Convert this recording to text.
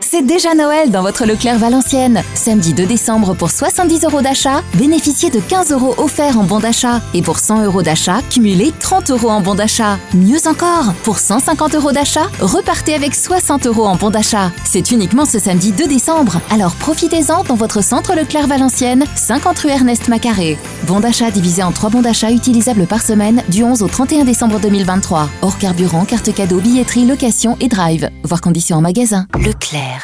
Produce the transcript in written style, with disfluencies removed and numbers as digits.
C'est déjà Noël dans votre Leclerc Valenciennes. Samedi 2 décembre, pour 70 € d'achat, bénéficiez de 15 € offerts en bon d'achat. Et pour 100 € d'achat, cumulez 30 € en bon d'achat. Mieux encore, pour 150 € d'achat, repartez avec 60 € en bon d'achat. C'est uniquement ce samedi 2 décembre. Alors profitez-en dans votre centre Leclerc Valenciennes, 50 rue Ernest Macaré. Bon d'achat divisé en 3 bons d'achat utilisables par semaine du 11 au 31 décembre 2023. Hors carburant, carte cadeau, billetterie, location et drive. Voir conditions en magasin. Leclerc.